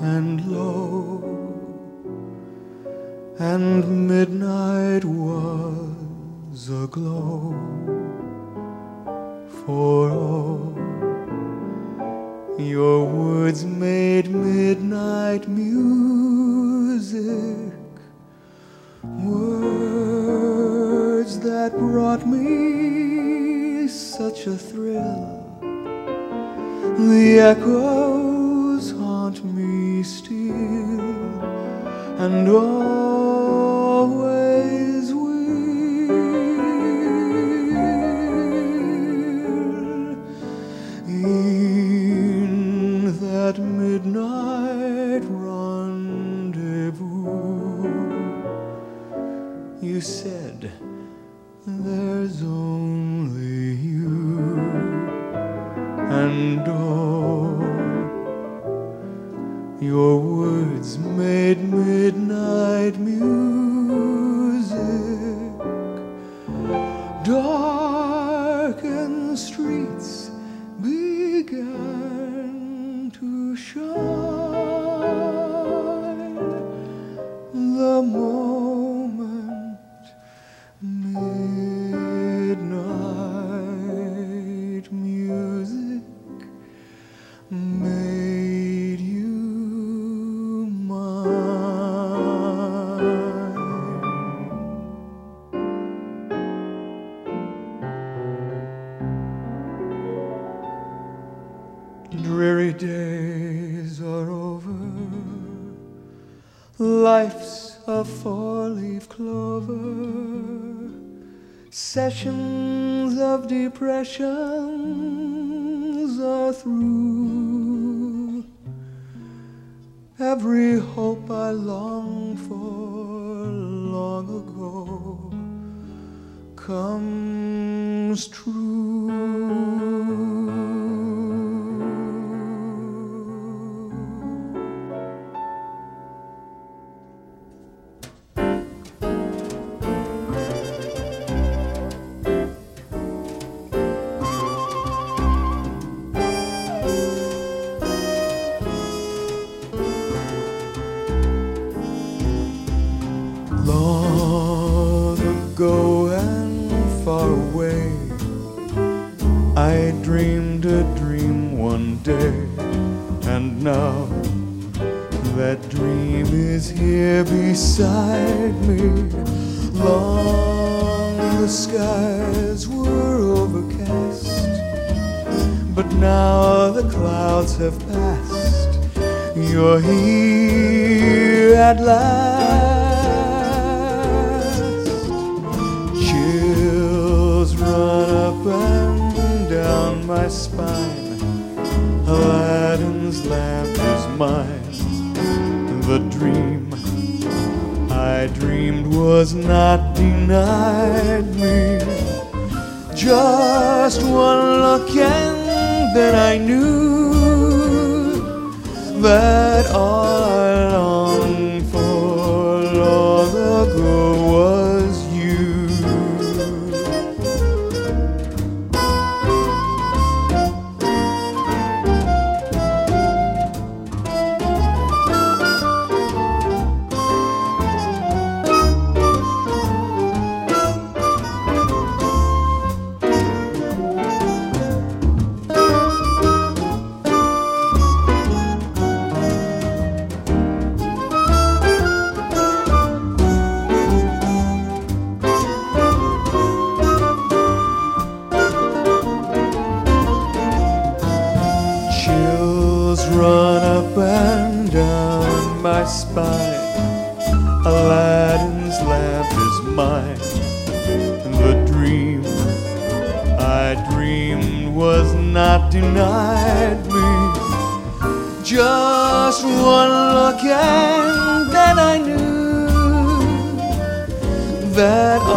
and low, and midnight was aglow. For oh, your words made midnight music, words that brought me such a thrill. The echoes haunt me still, and always will. In that midnight rendezvous, you said, there's only you, and oh, your words made midnight music. Darkened streets began to shine the moment midnight music made you dreary days are over, life's a four-leaf clover, sessions of depressions are through. Every hope I longed for long ago comes true. Long ago and far away, I dreamed a dream one day, and now that dream is here beside me. Long the skies were overcast, but now the clouds have passed. You're here at last. Chills run up and down my spine. Aladdin's lamp is mine. The dream I dreamed was not denied me. Just one look and then I knew that all I longed for long ago was you. Chills run up and down my spine. Aladdin's lamp is mine. The dream I dreamed was not denied me. Just one look and then I knew that